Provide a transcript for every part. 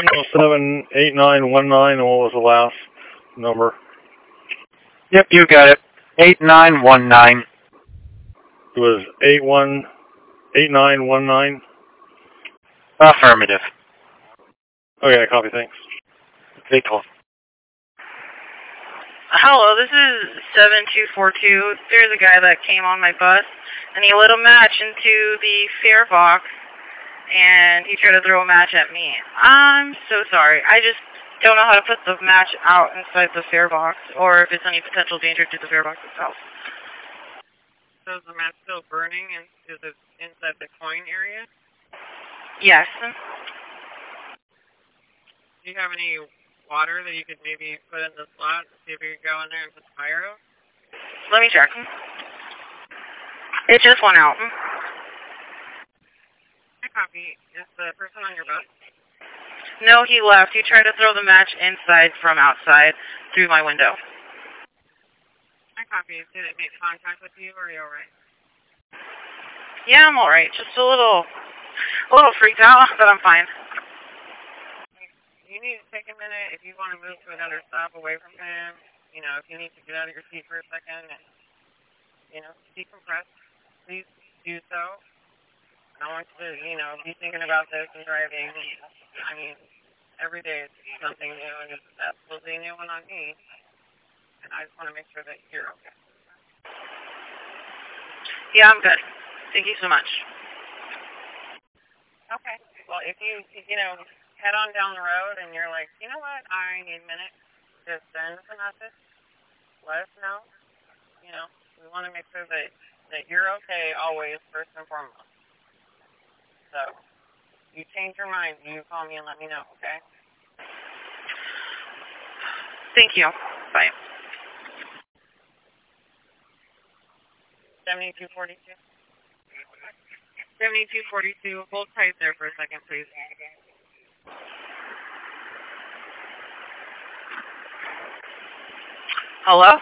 78919, what was the last number? Yep, you got it. 8919. It was 8919. Affirmative. Okay, copy, thanks. They told. Hello, this is 7242. There's a guy that came on my bus, and he lit a match into the fare box, and he tried to throw a match at me. I'm so sorry. I just don't know how to put the match out inside the fare box, or if it's any potential danger to the fare box itself. So is the match still burning, and is it inside the coin area? Yes. Do you have any water that you could maybe put in the slot, see if you could go in there and put the fire out? Let me check. It just went out. I copy. Is the person on your bus? No, he left. He tried to throw the match inside from outside through my window. I copy. Did it make contact with you, or are you alright? Yeah, I'm alright. Just a little freaked out, but I'm fine. You need to take a minute if you want to move to another stop away from him. You know, if you need to get out of your seat for a second and, you know, decompress, please do so. I want you to, you know, be thinking about this and driving. I mean, every day is something new, and it's absolutely a new one on me. And I just want to make sure that you're okay. Yeah, I'm good. Thank you so much. Okay. Well, if you know, head on down the road and you're like, you know what, I need a minute to send a message, let us know. You know, we want to make sure that you're okay always, first and foremost. So, you change your mind, you call me and let me know, okay? Thank you. Bye. 7242. 7242. Hold tight there for a second, please. Hello?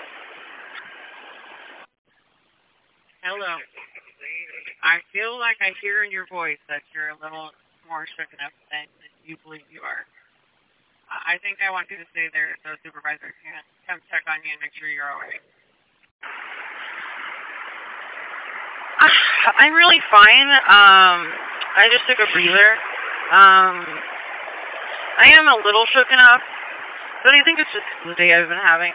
Hello. I feel like I hear in your voice that you're a little more shook up than you believe you are. I think I want you to stay there so the supervisor can come check on you and make sure you're alright. I'm really fine. I just took a breather. I am a little shooken up, but I think it's just the day I've been having.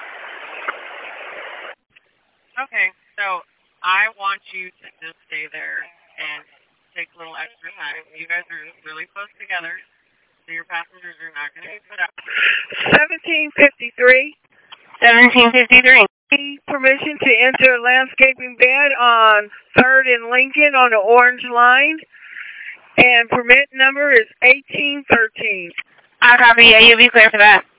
Okay, so I want you to just stay there and take a little extra time. You guys are really close together, so your passengers are not going to be put out. 1753. 1753. Permission to enter landscaping bed on 3rd and Lincoln on the orange line. And permit number is 1813. I copy. Yeah, you'll be clear for that.